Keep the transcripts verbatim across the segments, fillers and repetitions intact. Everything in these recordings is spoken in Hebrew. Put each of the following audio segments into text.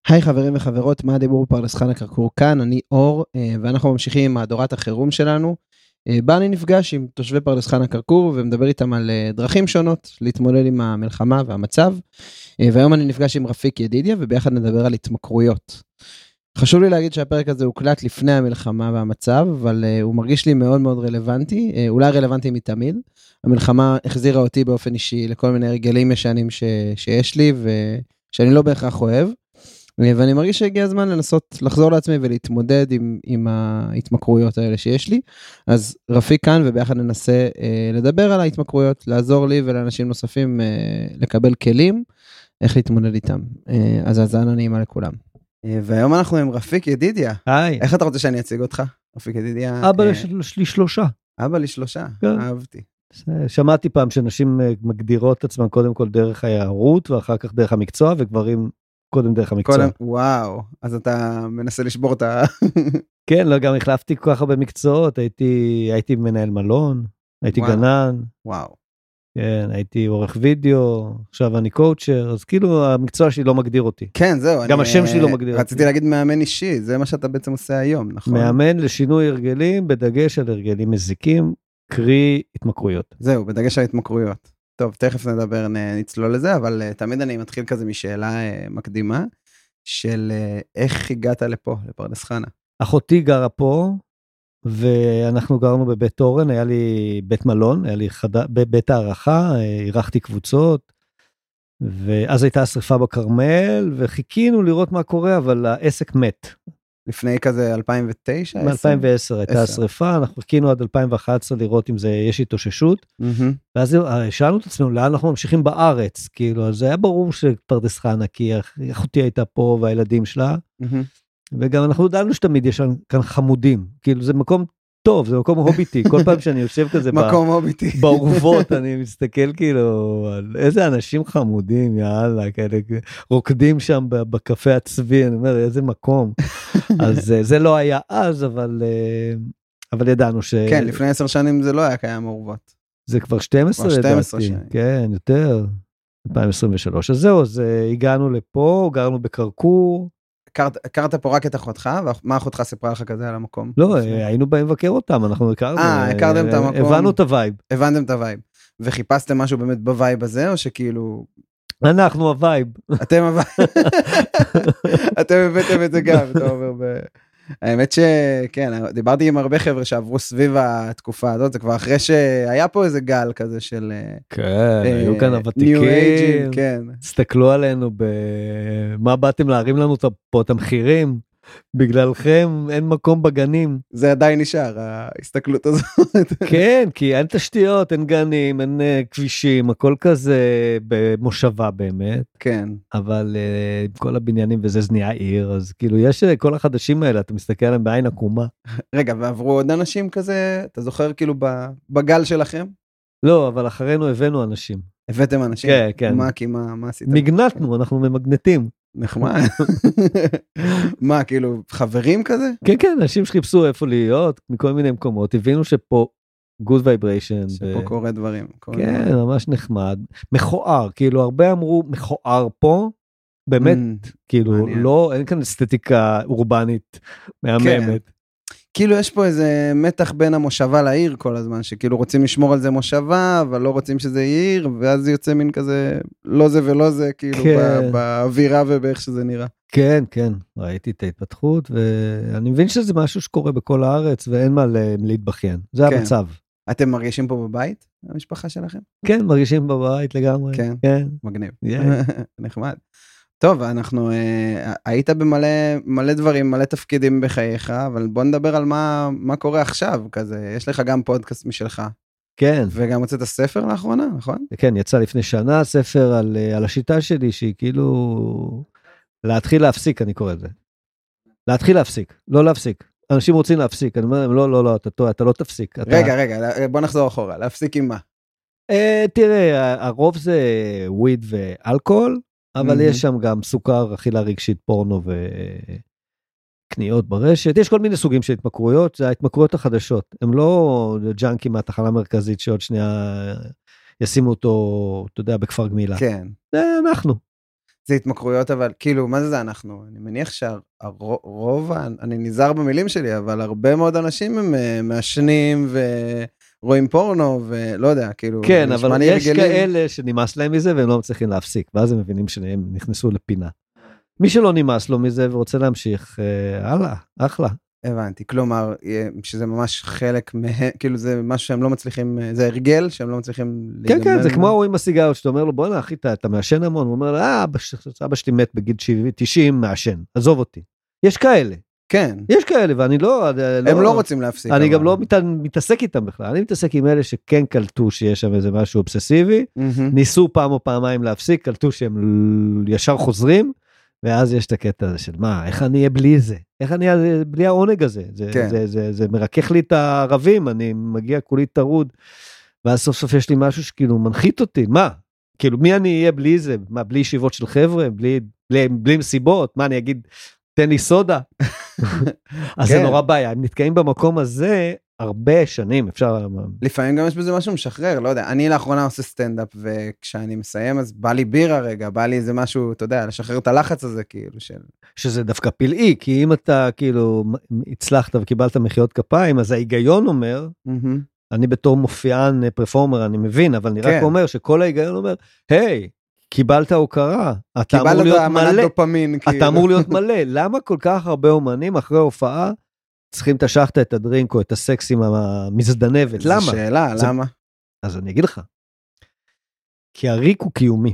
היי חברים וחברות, מה הדיבור פרדס חנה כרכור כאן, אני אור, ואנחנו ממשיכים עם מהדורת החירום שלנו, בה אני נפגש עם תושבי פרדס חנה כרכור, ומדבר איתם על דרכים שונות, להתמודד עם המלחמה והמצב, והיום אני נפגש עם רפיק ידידיה, וביחד נדבר על התמכרויות. חשוב לי להגיד שהפרק הזה הוקלט לפני המלחמה והמצב, אבל הוא מרגיש לי מאוד מאוד רלוונטי, אולי רלוונטי מתמיד. המלחמה החזירה אותי באופן אישי לכל מיני רגלים ישנים ש... שיש לי, ושאני לא בהכרח אוהב. ואני מרגיש שהגיע הזמן לנסות לחזור לעצמי ולהתמודד עם, עם ההתמכרויות האלה שיש לי. אז רפיק כאן וביחד ננסה אה, לדבר על ההתמכרויות, לעזור לי ולאנשים נוספים אה, לקבל כלים, איך להתמודד איתם. אה, אז האזנה נעימה לכולם. אה, והיום אנחנו עם רפיק ידידיה. היי. איך אתה רוצה שאני אציג אותך? רפיק ידידיה. אבא אה, לי שלושה. אבא לי שלושה, כן. אהבתי. שמעתי פעם שנשים מגדירות את עצמם קודם כל דרך היערות, ואחר כך דרך המקצוע, וגברים קודם דרך המקצוע. קודם, וואו, אז אתה מנסה לשבור את ה... כן, לא, גם החלפתי כל כך הרבה מקצועות, הייתי, הייתי מנהל מלון, הייתי וואו. גנן. וואו. כן, הייתי עורך וידאו, עכשיו אני קואוצ'ר, אז כאילו המקצוע שלי לא מגדיר אותי. כן, זהו. גם אני, השם שלי לא מגדיר אותי. רציתי להגיד מאמן אישי, זה מה שאתה בעצם עושה היום, נכון? מאמן לשינוי הרגלים, בדגש על הרגלים מזיקים, קרי התמכרויות. זהו, בדגש על התמכרויות. טוב, תכף נדבר, נצלול לזה, אבל uh, תמיד אני מתחיל כזה משאלה uh, מקדימה, של uh, איך הגעת לפה, לפרדס חנה? אחותי גרה פה, ואנחנו גרנו בבית אורן, היה לי בית מלון, היה לי חד... בבית הערכה, אירחתי קבוצות, ואז הייתה שריפה בכרמל, וחיכינו לראות מה קורה, אבל העסק מת. לפני כזה אלפיים ותשע? ב-אלפיים ועשר הייתה השריפה, אנחנו חיכינו עד אלפיים ואחת עשרה לראות אם זה יש התאוששות, Mm-hmm. ואז שאלנו את עצמנו, לאן אנחנו ממשיכים בארץ? כאילו, אז זה היה ברור שפרדס חנה, כי אחותי הייתה פה והילדים שלה, Mm-hmm. וגם אנחנו ידענו שתמיד יש כאן חמודים, כאילו זה מקום טוב, זה מקום הוביטי, כל פעם שאני יושב כזה מקום הוביטי. בעורבות, אני מסתכל כאילו, על איזה אנשים חמודים, יאללה, כאלה, רוקדים שם בקפה הצבי, אני אומר, איזה מקום. אז זה לא היה אז, אבל, אבל ידענו ש... כן, לפני עשר שנים זה לא היה קיים מעורבות. זה כבר שתים עשרה לדעתי, כן, יותר, אלפיים עשרים ושלוש, אז זהו, אז הגענו לפה, גרנו בקרקור, הכרת פה רק את אחותך, ומה אחותך סיפרה לך כזה על המקום? לא, היינו באים לבקר אותם, אנחנו הכרנו. אה, הכרתם את המקום. הבנו את הווייב. הבנתם את הווייב. וחיפשתם משהו באמת בווייב הזה, או שכאילו... אנחנו הווייב. אתם הווייב. אתם הבאתם את זה גם, אתה אומר ב... האמת שכן, דיברתי עם הרבה חבר'ה שעברו סביב התקופה הזאת, זה כבר אחרי שהיה פה איזה גל כזה של... כן, היו כאן הוותיקים, כן. הסתכלו עלינו, מה באתם להרים לנו פה את המחירים, בגללכם אין מקום בגנים. זה עדיין נשאר, ההסתכלות הזאת. כן, כי אין תשתיות, אין גנים, אין כבישים, הכל כזה במושבה באמת. כן. אבל עם כל הבניינים וזה זה נהיה עיר, אז כאילו יש כל החדשים האלה, אתה מסתכל עליהם בעין עקומה. רגע, ועברו עוד אנשים כזה, אתה זוכר כאילו בגל שלכם? לא, אבל אחרינו הבאנו אנשים. הבאתם אנשים? כן, כן. מה, כי מה, מה עשיתם? מגנטנו, אנחנו ממגנטים. נחמד. מה, כאילו, חברים כזה? כן, כן, אנשים שחיפשו איפה להיות, מכל מיני מקומות, הבינו שפה good vibration. שפה קורה דברים. כן, ממש נחמד. מכוער, כאילו, הרבה אמרו, מכוער פה, באמת, כאילו, לא, אין כאן אסתטיקה אורבנית מהממת. כאילו יש פה איזה מתח בין המושבה לעיר כל הזמן, שכאילו רוצים לשמור על זה מושבה, אבל לא רוצים שזה עיר, ואז זה יוצא מין כזה, לא זה ולא זה, כאילו כן. באווירה ובאיך שזה נראה. כן, כן, ראיתי את ההתפתחות, ואני מבין שזה משהו שקורה בכל הארץ, ואין מה להתבכיין, זה כן. המצב. אתם מרגישים פה בבית, המשפחה שלכם? כן, מרגישים בבית לגמרי. כן, כן. מגניב. Yeah. נחמד. טוב, אנחנו, אה, היית במלא מלא דברים, מלא תפקידים בחייך, אבל בוא נדבר על מה, מה קורה עכשיו, כזה, יש לך גם פודקאסט משלך. כן. וגם הוצאת הספר לאחרונה, נכון? כן, יצא לפני שנה ספר על, על השיטה שלי, שהיא כאילו, להתחיל להפסיק, אני קורא לזה. להתחיל להפסיק, לא להפסיק. אנשים רוצים להפסיק, אני אומר להם, לא, לא, לא, אתה, אתה לא תפסיק. אתה... רגע, רגע, בוא נחזור אחורה, להפסיק עם מה? אה, תראה, הרוב זה וויד ואלכוהול, אבל יש שם גם סוכר, אכילה רגשית, פורנו וקניות ברשת. יש כל מיני סוגים של התמכרויות, זה ההתמכרויות החדשות. הם לא ג'אנקים מהתחנה המרכזית שעוד שנייה ישימו אותו, אתה יודע, בכפר גמילה. כן. זה אנחנו. זה התמכרויות, אבל כאילו, מה זה זה אנחנו? אני מניח שהרוב, אני נזהר במילים שלי, אבל הרבה מאוד אנשים הם מעשנים ורואים פורנו, ולא יודע, כאילו... כן, אבל יש כאלה שנמאס להם מזה, והם לא מצליחים להפסיק, ואז הם מבינים שהם נכנסו לפינה. מי שלא נמאס לו מזה ורוצה להמשיך, הלאה, אחלה. הבנתי, כלומר, שזה ממש חלק מהם, כאילו זה משהו שהם לא מצליחים, זה הרגל שהם לא מצליחים להיגמל. כן, כן, זה כמו עם הסיגרות, שאתה אומר לו, בוא נאחי, אתה מעשן המון, הוא אומר לו, אה, אבא שלי מת בגיל תשעים, מעשן, עזוב אותי. יש כאלה. כן. יש כאלה, ואני לא... הם לא רוצים להפסיק. אני גם לא מתעסק איתם בכלל, אני מתעסק עם אלה שכן קלטו שיש שם איזה משהו אובססיבי, ניסו פעם או פעמיים להפסיק, קלטו שהם ישר חוזרים, ואז יש את הקטע הזה של מה, איך אני אהיה בלי זה? איך אני אהיה בלי העונג הזה? זה, כן. זה, זה, זה מרכך לי את הערבים, אני מגיע כולי טרוד, ואז סוף סוף יש לי משהו שכאילו מנחית אותי, מה? כאילו מי אני אהיה בלי זה? מה, בלי ישיבות של חבר'ה? בלי, בלי, בלי מסיבות? מה אני אגיד? תן לי סודה? אז כן. זה נורא בעיה, הם נתקעים במקום הזה, הרבה שנים, אפשר... לפעמים גם יש בזה משהו משחרר, לא יודע, אני לאחרונה עושה סטנדאפ, וכשאני מסיים, אז בא לי בירה רגע, בא לי איזה משהו, אתה יודע, לשחרר את הלחץ הזה, כאילו, של... שזה דווקא פלאי, כי אם אתה, כאילו, הצלחת וקיבלת מחיאות כפיים, אז ההיגיון אומר, אני בתור מופיען פרפורמר, אני מבין, אבל אני רק אומר, שכל ההיגיון אומר, היי, קיבלת הוקרה, אתה אמור להיות מלא, אתה אמור להיות מלא, למה כל כך הרבה אומנים אחרי הופעה, צריכים את השחת, את הדרינק או את הסקס עם המזדנבת, למה? זו שאלה, למה? אז אני אגיד לך, כי הריק הוא קיומי,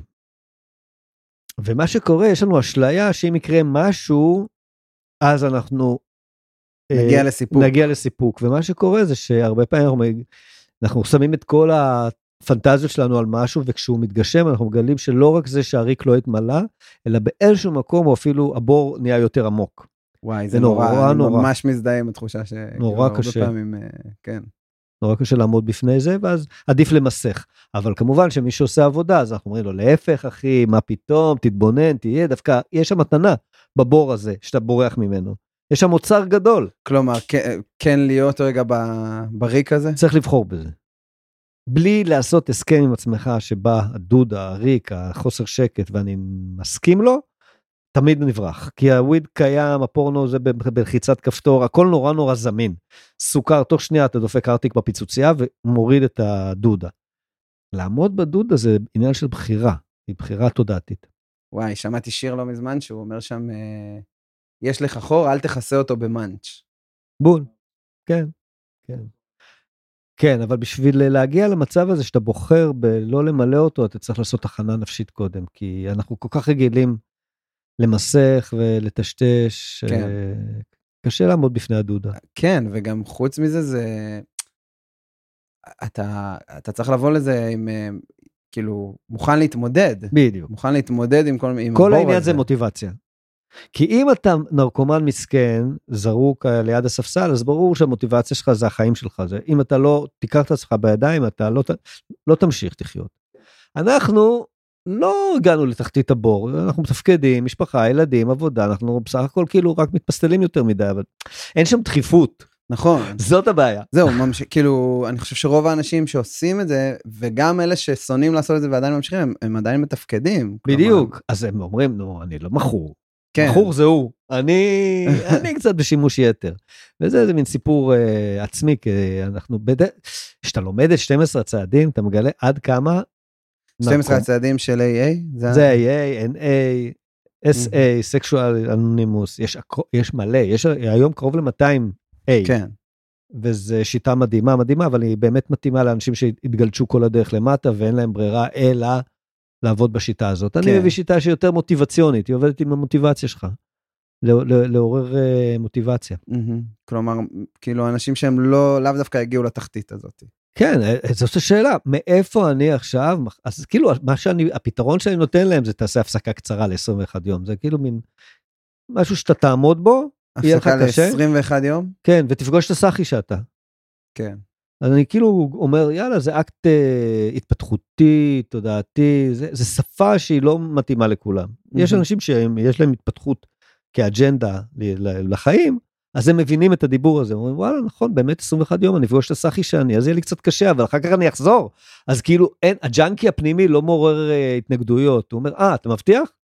ומה שקורה, יש לנו אשליה שאם יקרה משהו, אז אנחנו נגיע לסיפוק. נגיע לסיפוק, ומה שקורה זה שהרבה פעמים אנחנו שמים את כל הפנטזיות שלנו על משהו, וכשהוא מתגשם אנחנו מגלים שלא רק זה שהריק לא התמלא, אלא באיזשהו מקום הוא אפילו הבור נהיה יותר עמוק. וואי, זה נורא, אני ממש מזדהה עם התחושה ש... נורא קשה. כן. נורא קשה לעמוד בפני זה, ואז עדיף למסך. אבל כמובן שמי שעושה עבודה, אז אנחנו אומרים לו, להפך אחי, מה פתאום, תתבונן, תהיה, דווקא יש שם מתנה בבור הזה, שאתה בורח ממנו. יש שם אוצר גדול. כלומר, כן להיות רגע בריק הזה? צריך לבחור בזה. בלי לעשות הסכם עם עצמך, שבה הדוד, הריק, החוסר שקט, ואני מסכים לו, תמיד נברח, כי הוויד קיים, הפורנו זה בלחיצת כפתור, הכל נורא נורא זמין. סוכר, תוך שנייה אתה דופק ארטיק בפיצוצייה, ומוריד את הדודה. לעמוד בדודה זה עניין של בחירה, היא בחירה תודעתית. וואי, שמעתי שיר לא מזמן, שהוא אומר שם, יש לך חור, אל תכסה אותו במאנץ'. בול, כן, כן. כן, אבל בשביל להגיע למצב הזה, שאתה בוחר בלא למלא אותו, אתה צריך לעשות הכנה נפשית קודם, כי אנחנו כל כך רגילים, למסך ולטשטש, כן. קשה לעמוד בפני הדודה. כן, וגם חוץ מזה, זה... אתה, אתה צריך לבוא לזה עם, כאילו, מוכן להתמודד. בדיוק. מוכן להתמודד עם כל, עם כל העניין זה מוטיבציה. כי אם אתה נרקומן מסכן, זרוק ליד הספסל, אז ברור שהמוטיבציה שלך זה החיים שלך. זה, אם אתה לא תיקח את עצמך בידיים, אתה לא, לא תמשיך לחיות. אנחנו... לא הגענו לתחתית הבור, אנחנו מתפקדים, משפחה, ילדים, עבודה, אנחנו בסך הכל כאילו רק מתפסטלים יותר מדי, אבל אין שם דחיפות. נכון. זאת הבעיה. זהו, ממש, כאילו, אני חושב שרוב האנשים שעושים את זה, וגם אלה ששונאים לעשות את זה ועדיין ממשיכים, הם, הם עדיין מתפקדים. בדיוק. כלומר... אז הם אומרים, נו, אני לא מכור. כן. מכור זה הוא. אני, אני קצת בשימוש יתר. וזה זה מין סיפור uh, עצמי, כי אנחנו, בד... שאתה לומד את שנים עשר הצעדים, אתה מגלה עד כמה, שנים עשר הצעדים של איי איי? זה איי איי, אן איי, אס איי, Sexual Anonymous, יש, יש מלא, יש היום קרוב ל-מאתיים איי. כן. וזו שיטה מדהימה, מדהימה, אבל היא באמת מתאימה לאנשים שהתגלשו כל הדרך למטה, ואין להם ברירה, אלא לעבוד בשיטה הזאת. כן. אני מביא שיטה שהיא יותר מוטיבציונית, היא עובדת עם המוטיבציה שלך, לעורר מוטיבציה. כלומר, כאילו אנשים שהם לא, לאו דווקא הגיעו לתחתית הזאת. כן, זאת השאלה, מאיפה אני עכשיו, אז כאילו, מה שאני, הפתרון שאני נותן להם, זה תעשה הפסקה קצרה ל-עשרים ואחד יום, זה כאילו מין, משהו שאתה תעמוד בו, יהיה לך קשה. הפסקה ל-עשרים ואחד יום? כן, ותפגוש את הסחי שאתה. כן. אז אני כאילו אומר, יאללה, זה אקט אה, התפתחותי, תודעתי, זה, זה שפה שהיא לא מתאימה לכולם. Mm-hmm. יש אנשים שיש להם התפתחות כאג'נדה לחיים, אז הם מבינים את הדיבור הזה, אומרים, וואלה, נכון, באמת עשרים ואחד יום, אני אפגוש את הסחי שאני, אז יהיה לי קצת קשה, אבל אחר כך אני אחזור. אז כאילו, אין, הג'אנקי הפנימי לא מעורר אה, התנגדויות. הוא אומר, אה, אתה מבטיח?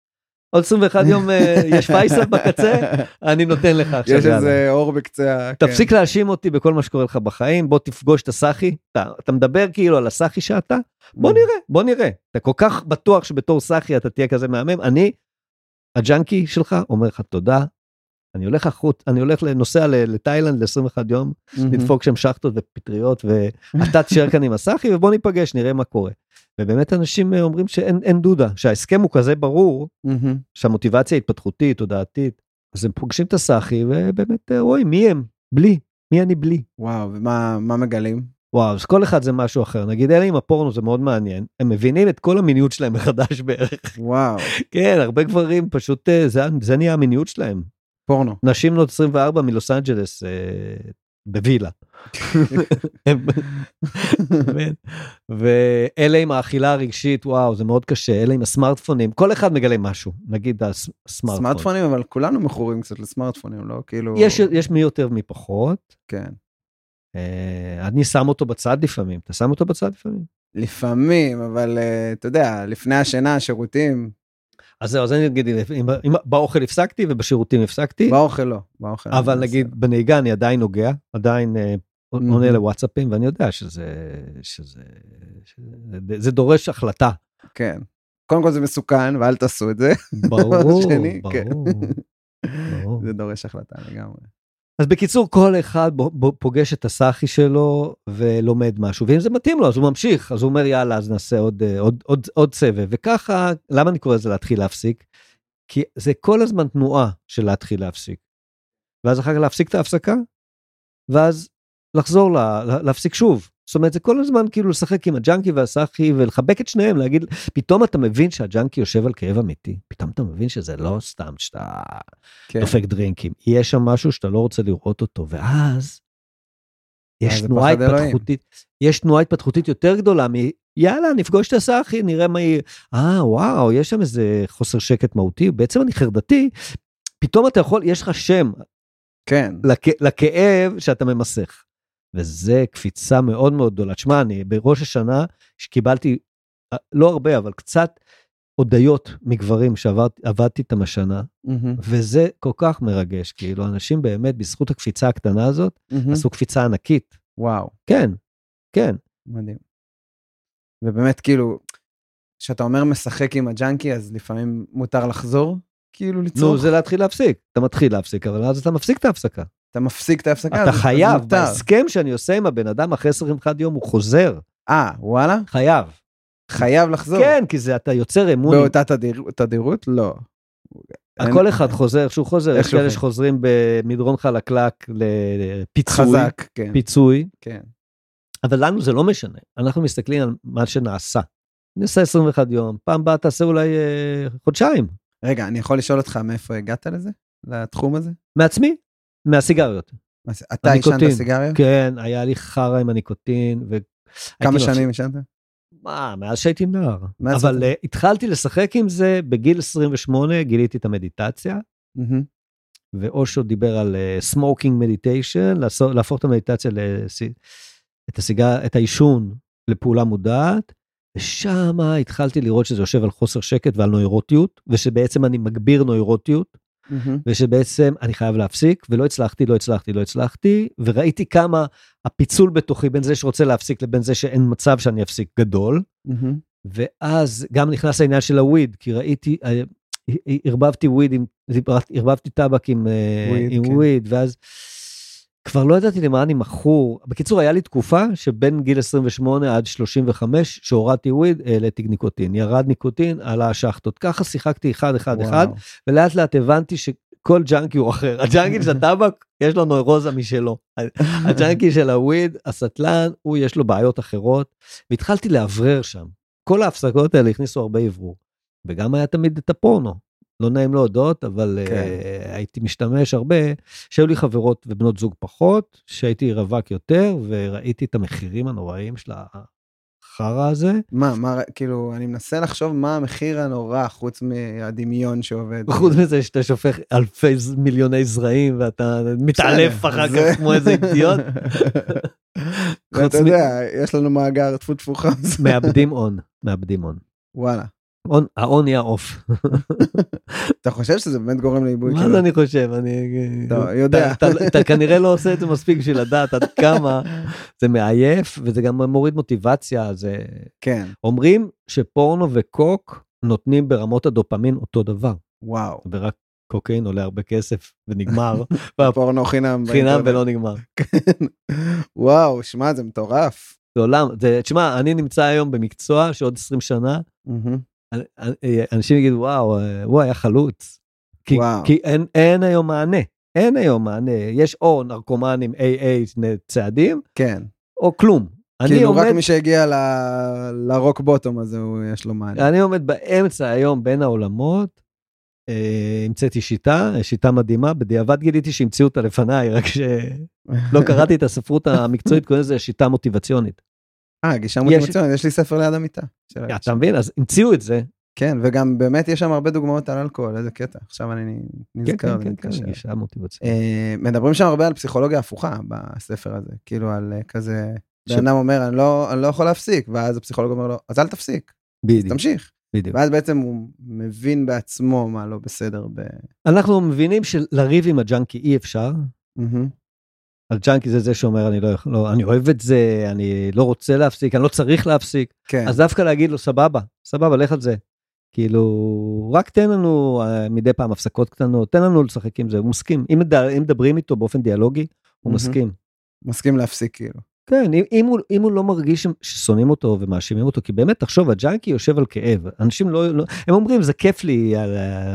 עוד עשרים ואחד יום יש פייסל בקצה, אני נותן לך עכשיו. יש איזה אור בקצה. תפסיק להאשים אותי בכל מה שקורה לך בחיים, בוא תפגוש את הסחי, אתה, אתה מדבר כאילו על הסחי שאתה, בוא נראה, בוא נראה. אתה כל כך בטוח שבתור סחי אתה תהיה כזה מהמם, אני, הג'אנקי שלך, אומר לך תודה, אני הולך החוץ, אני הולך לנוסע לתאילנד ל-עשרים ואחד יום, לדפוק שם שחטות ופטריות, ואתה תשאר כאן עם הסחי, ובוא ניפגש, נראה מה קורה. ובאמת אנשים אומרים שאין דודה, שההסכם הוא כזה ברור, שהמוטיבציה התפתחותית, תודעתית, אז הם פוגשים את הסחי, ובאמת רואים מי הם, בלי, מי אני בלי. וואו, ומה מגלים? וואו, אז כל אחד זה משהו אחר, נגיד אלה עם הפורנו זה מאוד מעניין, הם מבינים את כל המיניות שלהם מחדש בערך. וואו. כן, הרבה גברים פשוט, זה, זה נהיה המיניות שלהם. פורנו. נשים בנות עשרים וארבע מלוס אנג'לס, בווילה. ואלה עם האכילה הרגשית, וואו, זה מאוד קשה, אלה עם הסמארטפונים, כל אחד מגלה משהו, נגיד הסמארטפון. סמארטפונים, אבל כולנו מכורים קצת לסמארטפונים, לא? כאילו... יש מי יותר מי פחות. כן. אני שם אותו בצד לפעמים, אתה שם אותו בצד לפעמים? לפעמים, אבל אתה יודע, לפני השינה, השירותים... אז זהו, אז אני אגיד, באוכל הפסקתי ובשירותים הפסקתי. באוכל לא, באוכל. אבל נגיד, בנהיגה אני עדיין נוגע, עדיין עונה לוואטסאפים, ואני יודע שזה, שזה, זה דורש החלטה. כן. קודם כל זה מסוכן, ואל תעשו את זה. ברור, ברור. זה דורש החלטה לגמרי. אז בקיצור, כל אחד פוגש את הסחי שלו ולומד משהו, ואם זה מתאים לו, אז הוא ממשיך, אז הוא אומר, יאללה, אז נעשה עוד, עוד, עוד, עוד סבב, וככה, למה אני קורא לזה להתחיל להפסיק? כי זה כל הזמן תנועה של להתחיל להפסיק, ואז אחר כך להפסיק את ההפסקה, ואז לחזור לה, להפסיק שוב, זאת אומרת, זה כל הזמן כאילו לשחק עם הג'אנקי והסחי, ולחבק את שניהם, להגיד, פתאום אתה מבין שהג'אנקי יושב על כאב אמיתי, פתאום אתה מבין שזה לא סתם שאתה כן. דופק דרינקים, יש שם משהו שאתה לא רוצה לראות אותו, ואז יש תנועה התפתחותית, יש תנועה התפתחותית יותר גדולה, מ... יאללה, נפגוש את הסחי, נראה מה היא, אה, וואו, יש שם איזה חוסר שקט מהותי, בעצם אני חרדתי, פתאום אתה יכול, יש לך שם, כן. לכ... לכאב שאתה ממסך. וזה קפיצה מאוד מאוד גדולה. תשמע, אני בראש השנה שקיבלתי, לא הרבה, אבל קצת הודיות מגברים שעבדתי איתם השנה, וזה כל כך מרגש, כאילו אנשים באמת בזכות הקפיצה הקטנה הזאת, עשו קפיצה ענקית. וואו. כן, כן. מדהים. ובאמת כאילו, כשאתה אומר משחק עם הג'אנקי, אז לפעמים מותר לחזור, כאילו לצורך. נו, זה להתחיל להפסיק. אתה מתחיל להפסיק, אבל אז אתה מפסיק את ההפסקה. אתה מפסיק את ההפסקה. אתה חייב, בהסכם שאני עושה עם הבן אדם אחרי עשרים ואחד יום הוא חוזר. אה, וואלה? חייב. חייב לחזור? כן, כי זה אתה יוצר אמון. באותה תדירות? לא. הכל אחד חוזר, שהוא חוזר, יש כאלה שחוזרים במדרון חלקלק לפיצוי. חזק, כן. פיצוי. כן. אבל לנו זה לא משנה, אנחנו מסתכלים על מה שנעשה. נעשה עשרים ואחד יום, פעם באה תעשה אולי חודשיים. רגע, אני יכול לשאול אותך מאיפה הגעת לזה? לתחום הזה? מעצמי. מהסיגריות. אתה עישנת סיגריות? כן, היה לי חרה עם הניקוטין. כמה שנים עישנת? מה, מאז שהייתי נער. אבל התחלתי לשחק עם זה בגיל עשרים ושמונה, גיליתי את המדיטציה, ואושו דיבר על smoking meditation, להפוך את המדיטציה, את העישון לפעולה מודעת, ושם התחלתי לראות שזה יושב על חוסר שקט ועל נוירוטיות, ושבעצם אני מגביר נוירוטיות, ושבעצם אני חייב להפסיק, ולא הצלחתי, לא הצלחתי, לא הצלחתי, וראיתי כמה הפיצול בתוכי בין זה שרוצה להפסיק לבין זה שאין מצב שאני אפסיק גדול, ואז גם נכנס העניין של הוויד, כי ראיתי, הרבבתי וויד, הרבבתי טבק עם וויד, ואז כבר לא ידעתי למה אני מכור. בקיצור, היה לי תקופה שבין גיל עשרים ושמונה עד שלושים וחמש, שהורדתי וויד, העליתי ניקוטין. ירד ניקוטין, עלה השחטות. ככה שיחקתי אחד, אחד, אחד, ולאט לאט הבנתי שכל ג'אנקי הוא אחר. הג'אנקי של הטבק, יש לו נוירוזה משלו. הג'אנקי של הוויד, הסטלן, הוא יש לו בעיות אחרות, והתחלתי להברר שם. כל ההפסקות האלה הכניסו הרבה עברור. וגם היה תמיד את הפורנו. לא נעים להודות, אבל כן. uh, הייתי משתמש הרבה, שהיו לי חברות ובנות זוג פחות, שהייתי רווק יותר, וראיתי את המחירים הנוראים של החרה הזה. מה, מה, כאילו, אני מנסה לחשוב מה המחיר הנורא, חוץ מהדמיון שעובד. חוץ מזה שאתה שופך אלפי מיליוני זרעים, ואתה מתעלף אחר כך כמו איזה אידיוט. ואתה יודע, יש לנו מאגר תפות תפוחה. מאבדים און, מאבדים און. וואלה. האון נהיה עוף. אתה חושב שזה באמת גורם לאיבוד? מה זה אני חושב? אני יודע. אתה כנראה לא עושה את זה מספיק בשביל לדעת עד כמה זה מעייף, וזה גם מוריד מוטיבציה. כן. אומרים שפורנו וקוק נותנים ברמות הדופמין אותו דבר. וואו. ורק קוקאין עולה הרבה כסף ונגמר. פורנו חינם. חינם ולא נגמר. וואו, שמע, זה מטורף. זה עולם, תשמע, אני נמצא היום במקצוע שעוד עשרים שנה, אנשים יגידו, וואו, הוא היה חלוץ. כי אין היום מענה, אין היום מענה. יש או נרקומנים איי איי צעדים, כן. או כלום. כאילו רק מי שהגיע לרוק בוטום הזה, יש לו מענה. אני עומד באמצע היום בין העולמות, המצאתי שיטה, שיטה מדהימה, בדיעבד גיליתי שהמציאו אותה לפניי, רק שלא קראתי את הספרות המקצועית, קוראים לזה שיטה מוטיבציונית. אה, גישה מוטיבציונית, יש לי ספר ליד המיטה. אתה מבין? אז המציאו את זה. כן, וגם באמת יש שם הרבה דוגמאות על אלכוהול, איזה קטע, עכשיו אני נזכר. כן, כן, כן, גישה מוטיבציונית. מדברים שם הרבה על פסיכולוגיה הפוכה בספר הזה, כאילו על כזה, בן אדם אומר, אני לא יכול להפסיק, ואז הפסיכולוג אומר לו, אז אל תפסיק, תמשיך. ואז בעצם הוא מבין בעצמו מה לא בסדר. אנחנו מבינים שלריב עם הג'אנקי אי אפשר. הג'אנקי זה זה שאומר, אני לא יכול, אני אוהב את זה, אני לא רוצה להפסיק, אני לא צריך להפסיק. אז דווקא להגיד לו, סבבה, סבבה, לך על זה. כאילו, רק תן לנו מדי פעם הפסקות קטנות, תן לנו לשחק עם זה, הוא מסכים. אם מדברים איתו באופן דיאלוגי, הוא מסכים. מסכים להפסיק כאילו. כן, אם הוא, אם הוא לא מרגיש ששונאים אותו ומאשימים אותו, כי באמת, תחשוב, הג'אנקי יושב על כאב. אנשים לא, לא הם אומרים, זה כיף לי על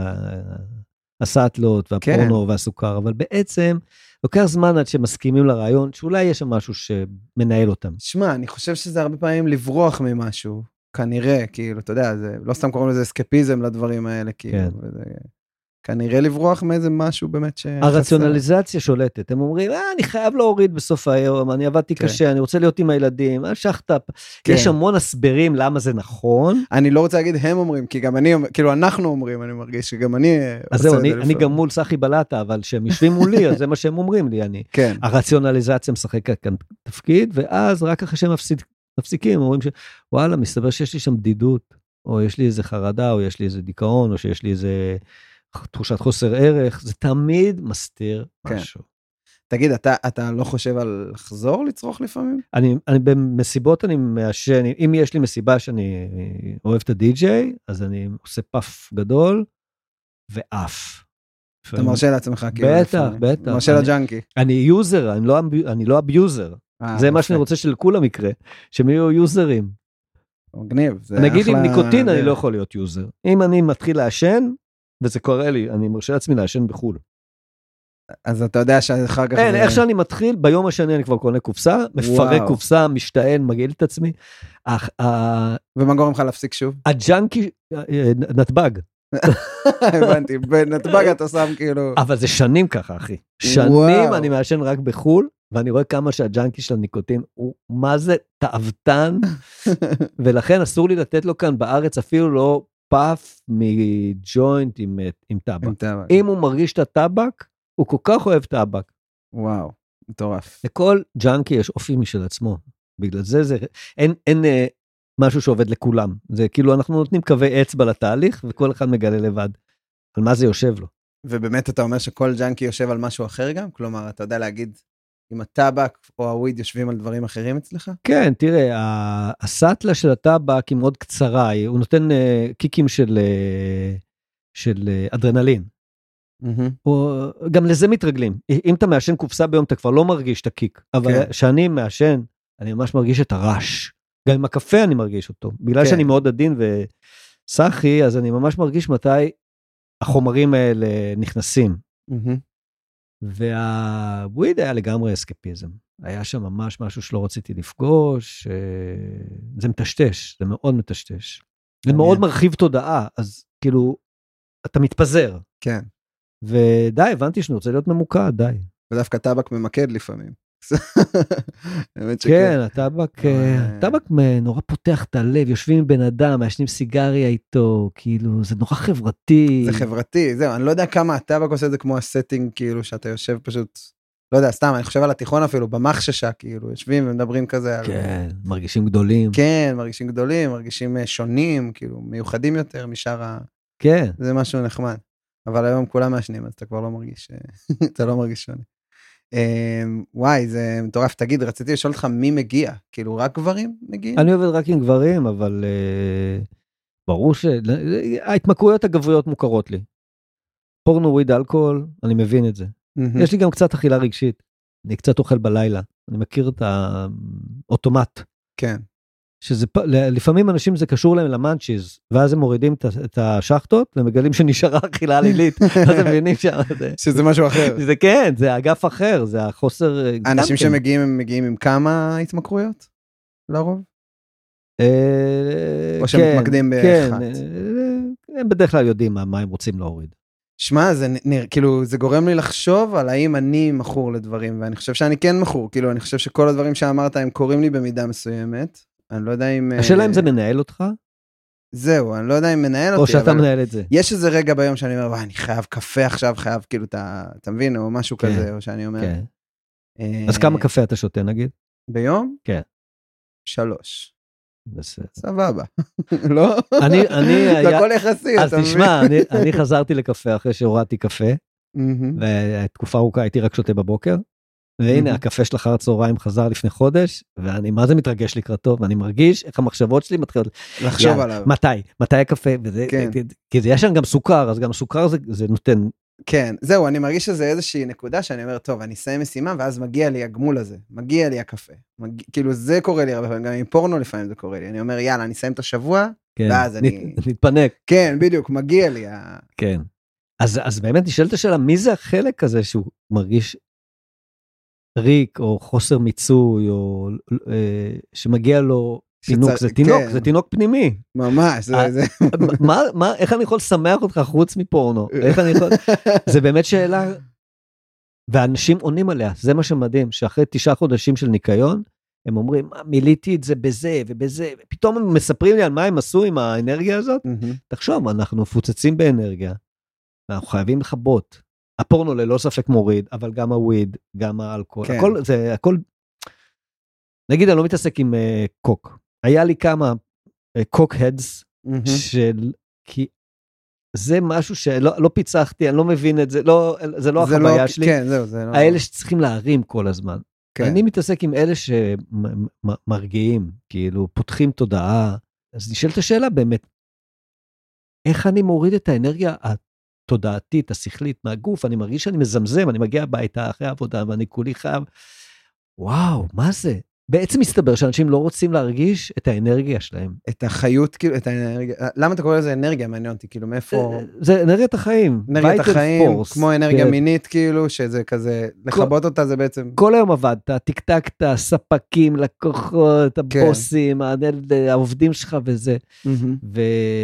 הסאטלות והפורנו והסוכר, אבל בעצם לוקח זמן עד שמסכימים לרעיון, שאולי יש שם משהו שמנהל אותם. שמע, אני חושב שזה הרבה פעמים לברוח ממשהו, כנראה, כאילו, אתה יודע, זה, לא סתם קוראים לזה אסקפיזם לדברים האלה, כאילו, כן. וזה, כנראה לברוח מאיזה משהו באמת ש... הרציונליזציה שולטת, הם אומרים, אה, אני חייב להוריד בסוף היום, אני עבדתי כן. קשה, אני רוצה להיות עם הילדים, אה, שחטאפ. כן. יש המון הסברים למה זה נכון. אני לא רוצה להגיד הם אומרים, כי גם אני, כאילו אנחנו אומרים, אני מרגיש שגם אני אז זהו, אני, אני גם מול סחי בלטה, אבל שהם יושבים מולי, אז זה מה שהם אומרים לי, אני. כן. הרציונליזציה משחקת כאן תפקיד, ואז רק אחרי שהם מפסיק, מפסיקים, אומרים שוואלה, מסתבר שיש לי שם בדידות, או יש לי איזה חרדה, או יש לי איזה דיכאון, או שיש לי איזה תחושת חוסר ערך, זה תמיד מסתיר כן. משהו. תגיד, אתה, אתה לא חושב על לחזור לצרוך לפעמים? אני, אני במסיבות אני מעשן, אם יש לי מסיבה שאני אוהב את הדי-ג'יי, אז אני עושה פאף גדול, ואף. אתה מרשה לעצמך כאילו. בטח, בטח. מרשה לג'אנקי. אני יוזר, אני לא, אני לא אביוזר. זה מה שאני רוצה שלכולם יקרה, שהם יהיו יוזרים. מגניב. נגיד עם ניקוטין אני לא יכול להיות יוזר. אם אני מתחיל לעשן, וזה קורה לי, אני מרשה לעצמי לעשן בחול. אז אתה יודע שאחר כך... אין, איך שאני מתחיל, ביום השני אני כבר קונה קופסה, מפרק קופסה, משתען, מגעיל את עצמי. ומה גורם לך להפסיק שוב? הג'אנקי, נתב"ג. הבנתי, בנתב"ג אתה שם כאילו... אבל זה שנים ככה, אחי. שנים אני מעשן רק בחול, ואני רואה כמה שהג'אנקי של הניקוטין הוא מה זה תאוותן, ולכן אסור לי לתת לו כאן בארץ אפילו לא פאף מג'וינט עם, עם טאבק. אם הוא מרגיש את הטאבק, הוא כל כך אוהב טאבק. וואו, מטורף. לכל ג'אנקי יש אופי משל עצמו. בגלל זה, זה אין, אין אה, משהו שעובד לכולם. זה כאילו אנחנו נותנים קווי אצבע לתהליך, וכל אחד מגלה לבד על מה זה יושב לו. ובאמת אתה אומר שכל ג'אנקי יושב על משהו אחר גם? כלומר, אתה יודע להגיד אם הטאבק או הוויד יושבים על דברים אחרים אצלך? כן, תראה, הסאטלה של הטאבק היא מאוד קצרה, הוא נותן קיקים של, של אדרנלין. גם לזה מתרגלים. אם אתה מעשן קופסה ביום, אתה כבר לא מרגיש את הקיק, אבל כשאני מעשן, אני ממש מרגיש את הרעש. גם עם הקפה אני מרגיש אותו. בגלל שאני מאוד עדין וסחי, אז אני ממש מרגיש מתי החומרים האלה נכנסים. והוויד היה לגמרי אסקפיזם. היה שם ממש משהו שלא רציתי לפגוש, זה מטשטש, זה מאוד מטשטש. זה מאוד מרחיב תודעה, אז כאילו, אתה מתפזר. כן. ודי, הבנתי שאני רוצה להיות ממוקד, די. ודווקא טבק ממקד לפעמים. כן, הטבק, הטבק נורא פותח את הלב, יושבים עם בן אדם, מעשנים סיגריה איתו, כאילו, זה נורא חברתי. זה חברתי, זהו, אני לא יודע כמה הטבק עושה את זה כמו הסטינג, כאילו, שאתה יושב פשוט לא יודע, סתם, אני חושב על התיכון אפילו, במחששה, כאילו, יושבים ומדברים כזה. כן, מרגישים גדולים. כן, מרגישים גדולים, מרגישים שונים, כאילו, מיוחדים יותר משאר ה... כן. זה משהו נחמד. אבל היום כולם מהשנים, אז אתה כבר לא מרגיש, אתה לא מרגיש שונה. וואי, זה מטורף. תגיד, רציתי לשאול אותך מי מגיע? כאילו, רק גברים מגיעים? אני עובד רק עם גברים, אבל ברור שההתמכרויות הגבריות מוכרות לי. פורנו, וויד, אלכוהול, אני מבין את זה. יש לי גם קצת אכילה רגשית. אני קצת אוכל בלילה. אני מכיר את האוטומט. כן. שזה, לפעמים אנשים זה קשור להם למנצ'יז, ואז הם מורידים את השחטות, ומגלים שנשארה אכילה לילית, אז הם מבינים שזה משהו אחר. זה כן, זה אגף אחר, זה החוסר... אנשים שמגיעים, הם מגיעים עם כמה התמכרויות? לרוב? או שהם מתמקדים באחת? הם בדרך כלל יודעים מה הם רוצים להוריד. שמע, זה נראה, כאילו, זה גורם לי לחשוב על האם אני מכור לדברים, ואני חושב שאני כן מכור, כאילו, אני חושב שכל הדברים שאמרת, הם קוראים לי במידה מסוימת. אני לא יודע אם... השאלה אם זה מנהל אותך? זהו, אני לא יודע אם מנהל אותי. או שאתה מנהל את זה. יש איזה רגע ביום שאני אומר, וואי, אני חייב קפה עכשיו, חייב, כאילו, אתה מבין, או משהו כזה, או שאני אומר... אז כמה קפה אתה שותה, נגיד? ביום? כן. שלוש. בסדר. סבבה. לא? אני, אני... זה הכל יחסי, אז תשמע, אני חזרתי לקפה אחרי שהורדתי קפה, ותקופה ארוכה הייתי רק שותה בבוקר, והנה, הקפה של אחר הצהריים חזר לפני חודש, ואני, מה זה מתרגש לקראתו, ואני מרגיש איך המחשבות שלי מתחילות... לחשוב עליו. מתי? מתי הקפה? וזה, כי יש שם גם סוכר, אז גם סוכר זה, זה נותן... כן, זהו, אני מרגיש שזה איזושהי נקודה, שאני אומר, טוב, אני אסיים משימה, ואז מגיע לי הגמול הזה, מגיע לי הקפה. כאילו, זה קורה לי הרבה פעמים, גם עם פורנו לפעמים זה קורה לי. אני אומר, יאללה, אני אסיים את השבוע, ואז אני... נתפנק. כן, בדיוק, מגיע לי. כן. אז באמת נשאלת השאלה, מי זה החלק הזה שהוא מרגיש ריק, או חוסר מיצוי, או שמגיע לו פינוק, זה תינוק, זה תינוק פנימי. ממש, זה... מה, איך אני יכול לשמח אותך חוץ מפורנו? איך אני יכול... זה באמת שאלה, ואנשים עונים עליה, זה מה שמדהים, שאחרי תשעה חודשים של ניקיון, הם אומרים, מיליתי את זה בזה ובזה, ופתאום הם מספרים לי על מה הם עשו עם האנרגיה הזאת, תחשוב, אנחנו מפוצצים באנרגיה, אנחנו חייבים לחבות. הפורנו ללא ספק מוריד, אבל גם הוויד, גם האלכוהול, כן. הכל, זה, הכל, נגיד, אני לא מתעסק עם uh, קוק. היה לי כמה קוק uh, הדס, mm-hmm. של, כי זה משהו שלא לא פיצחתי, אני לא מבין את זה, לא, זה לא זה החוויה לא, שלי. כן, זהו, זה לא... האלה שצריכים להרים כל הזמן. כן. אני מתעסק עם אלה שמרגיעים, כאילו, פותחים תודעה, אז נשאלת השאלה באמת, איך אני מוריד את האנרגיה התודעתית, השכלית, מהגוף, אני מרגיש שאני מזמזם, אני מגיע הביתה אחרי העבודה, ואני כולי חייב, וואו, מה זה? בעצם מסתבר שאנשים לא רוצים להרגיש את האנרגיה שלהם. את החיות, כאילו, את האנרגיה, למה אתה קורא לזה אנרגיה? מעניין אותי, כאילו, מאיפה... זה אנרגיית החיים. אנרגיית החיים, כמו אנרגיה מינית, כאילו, שזה כזה, לכבות אותה זה בעצם... כל היום עבדת, תקתקת, ספקים, לקוחות, הבוסים, העובדים שלך וזה. ו...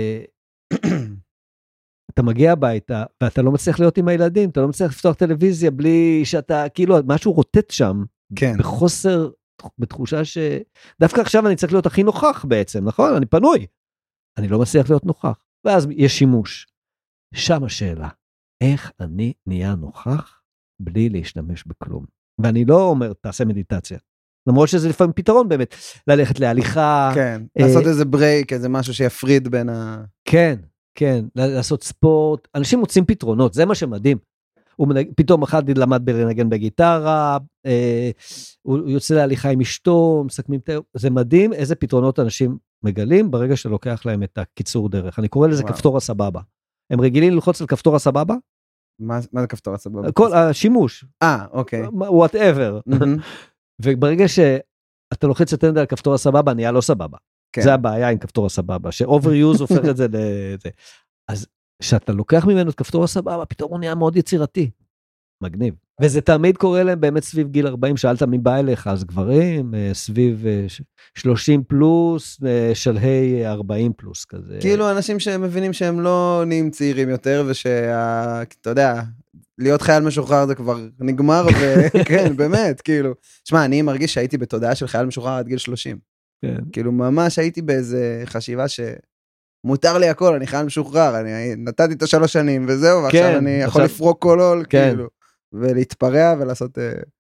אתה מגיע הביתה, ואתה לא מצליח להיות עם הילדים, אתה לא מצליח לפתוח טלוויזיה, בלי שאתה, כאילו, משהו רוטט שם, כן. בחוסר, בתחושה ש... דווקא עכשיו אני צריך להיות הכי נוכח בעצם, נכון? אני פנוי. אני לא מצליח להיות נוכח. ואז יש שימוש. שם השאלה, איך אני נהיה נוכח, בלי להשתמש בכלום? ואני לא אומר, תעשה מדיטציה. למרות שזה לפעמים פתרון באמת, ללכת להליכה. כן, לעשות איזה ברייק, איזה משהו שיפריד בין ה... כן. כן, לעשות ספורט, אנשים מוצאים פתרונות, זה מה שמדהים. הוא מנג... פתאום אחד למד לנגן בגיטרה, אה, הוא יוצא להליכה עם אשתו, מסכמים את... זה מדהים איזה פתרונות אנשים מגלים, ברגע שלוקח להם את הקיצור דרך. אני קורא לזה וואו. כפתור הסבבה. הם רגילים ללחוץ על כפתור הסבבה? מה, מה זה כפתור הסבבה? כל השימוש. אה, אוקיי. whatever. Mm-hmm. וברגע שאתה לוחץ את על כפתור הסבבה, נהיה לא סבבה. כן. זה הבעיה עם כפתור הסבבה, ש-overuse הופך את זה לזה. אז כשאתה לוקח ממנו את כפתור הסבבה, פתאום הוא נהיה מאוד יצירתי. מגניב. וזה תמיד קורה להם באמת סביב גיל ארבעים, שאלת מי בא אליך, אז גברים, סביב שלושים פלוס, שלהי ארבעים פלוס כזה. כאילו אנשים שמבינים שהם לא נהיים צעירים יותר, ושאתה יודע, להיות חייל משוחרר זה כבר נגמר, וכן, באמת, כאילו. שמע, אני מרגיש שהייתי בתודעה של חייל משוחרר עד גיל שלושים. כן. כאילו ממש הייתי באיזה חשיבה שמותר לי הכל, אני חייל משוחרר, אני נתתי את השלוש שנים וזהו, ועכשיו כן, אני יכול עכשיו... לפרוק כל עול, כן. כאילו, ולהתפרע ולעשות...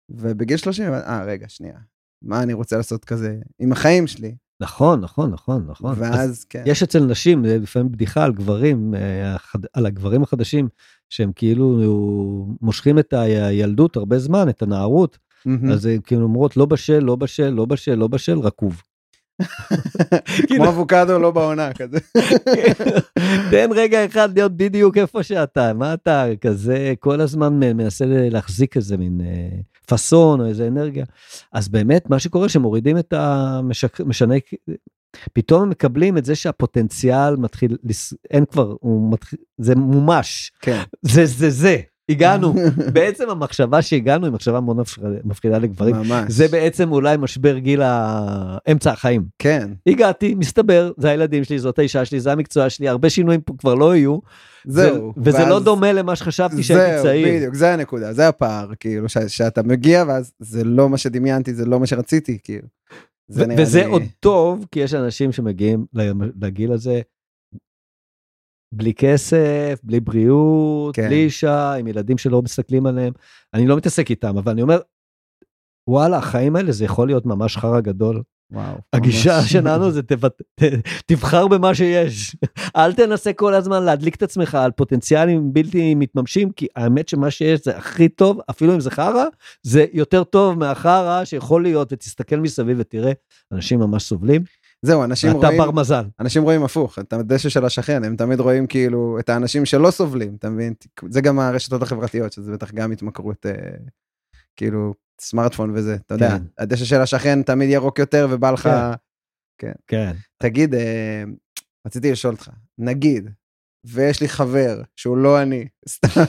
ובגיל שלושים, אה, רגע, שנייה. מה אני רוצה לעשות כזה עם החיים שלי? נכון, נכון, נכון, נכון. ואז, כן. יש אצל נשים, לפעמים בדיחה על גברים, על הגברים החדשים, שהם כאילו מושכים את הילדות הרבה זמן, את הנערות, אז הם כאילו אומרות, לא בשל, לא בשל, לא בשל, לא בשל, רקוב. כמו אבוקדו, לא בעונה, כזה. תן רגע אחד להיות בדיוק איפה שאתה, מה אתה כזה, כל הזמן מנסה להחזיק איזה מין פסון או איזה אנרגיה. אז באמת, מה שקורה שמורידים את המשנה, פתאום הם מקבלים את זה שהפוטנציאל מתחיל, אין כבר, זה מומש. זה, זה, זה. הגענו, בעצם המחשבה שהגענו היא מחשבה מאוד מפחידה לגברים, ממש. זה בעצם אולי משבר גיל האמצע החיים. כן. הגעתי, מסתבר, זה הילדים שלי, זאת האישה שלי, זה המקצוע שלי, הרבה שינויים פה כבר לא יהיו, זהו. וזה ואז... לא דומה למה שחשבתי שהייתי צעיר. זהו, בדיוק, זה הנקודה, זה הפער, כאילו, ש... שאתה מגיע, ואז זה לא מה שדמיינתי, זה לא מה שרציתי, כאילו. ו- וזה לי... עוד טוב, כי יש אנשים שמגיעים לגיל הזה, בלי כסף, בלי בריאות, כן. בלי אישה, עם ילדים שלא מסתכלים עליהם, אני לא מתעסק איתם, אבל אני אומר, וואלה, החיים האלה זה יכול להיות ממש חרא גדול. וואו. הגישה שלנו זה תבט... תבחר במה שיש, אל תנסה כל הזמן להדליק את עצמך על פוטנציאלים בלתי מתממשים, כי האמת שמה שיש זה הכי טוב, אפילו אם זה חרא, זה יותר טוב מהחרא שיכול להיות, ותסתכל מסביב ותראה, אנשים ממש סובלים. זהו, אנשים אתה רואים, בר מזל. אנשים רואים הפוך, את הדשא של השכן, הם תמיד רואים כאילו את האנשים שלא סובלים, אתה מבין? זה גם הרשתות החברתיות, שזה בטח גם התמכרות, כאילו, סמארטפון וזה, אתה יודע, הדשא של השכן תמיד ירוק יותר, ובא לך, כן. כן. תגיד, רציתי לשאול אותך, נגיד, ויש לי חבר, שהוא לא אני, סתם,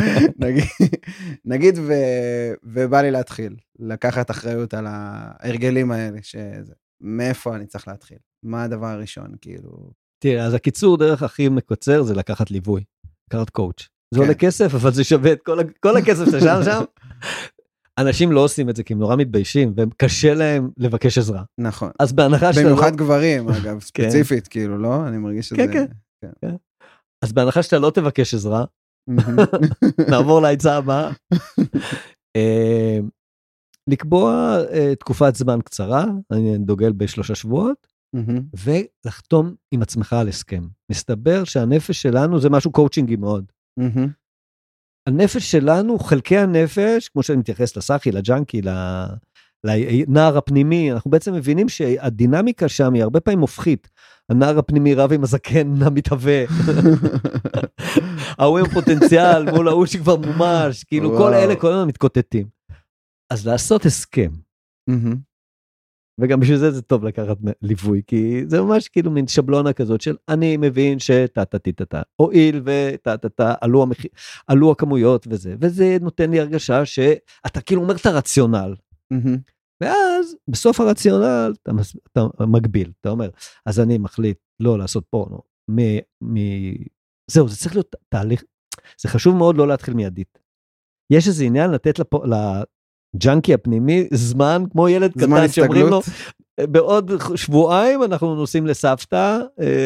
נגיד, ובא לי להתחיל, לקחת אחריות על ההרגלים האלה, שזה. מאיפה אני צריך להתחיל? מה הדבר הראשון, כאילו? תראה, אז הקיצור דרך הכי מקוצר זה לקחת ליווי, לקחת קואוץ'. זה עולה כסף, אבל זה שווה את כל הכסף ששם שם. אנשים לא עושים את זה, כי הם נורא מתביישים, והם קשה להם לבקש עזרה. נכון. אז בהנחה שאתה... במיוחד גברים, אגב, ספציפית, כאילו, לא? אני מרגיש שזה... כן, כן. אז בהנחה שאתה לא תבקש עזרה, נעבור לעצה הבאה. לקבוע uh, תקופת זמן קצרה, אני דוגל בשלושה שבועות, mm-hmm. ולחתום עם עצמך על הסכם. מסתבר שהנפש שלנו זה משהו קואוצ'ינגי מאוד. Mm-hmm. הנפש שלנו, חלקי הנפש, כמו שאני מתייחס לסחי, לג'אנקי, לנער הפנימי, אנחנו בעצם מבינים שהדינמיקה שם היא הרבה פעמים מופחית. הנער הפנימי רב עם הזקן המתהווה. ההוא עם פוטנציאל מול ההוא שכבר מומש, כאילו וואו. כל אלה, כל אלה מתקוטטים. אז לעשות הסכם. Mm-hmm. וגם בשביל זה זה טוב לקחת ליווי, כי זה ממש כאילו מין שבלונה כזאת של אני מבין שטה-טה-טה-טה, הועיל וטה-טה-טה, עלו, המח... עלו הכמויות וזה, וזה נותן לי הרגשה שאתה כאילו אומר את הרציונל. Mm-hmm. ואז בסוף הרציונל אתה, מס... אתה מגביל, אתה אומר, אז אני מחליט לא לעשות פורנו, מ... מ... זהו, זה צריך להיות תהליך, זה חשוב מאוד לא להתחיל מיידית. יש איזה עניין לתת לפ... ג'אנקי הפנימי, זמן, כמו ילד קטן שאומרים לו, בעוד שבועיים אנחנו נוסעים לסבתא,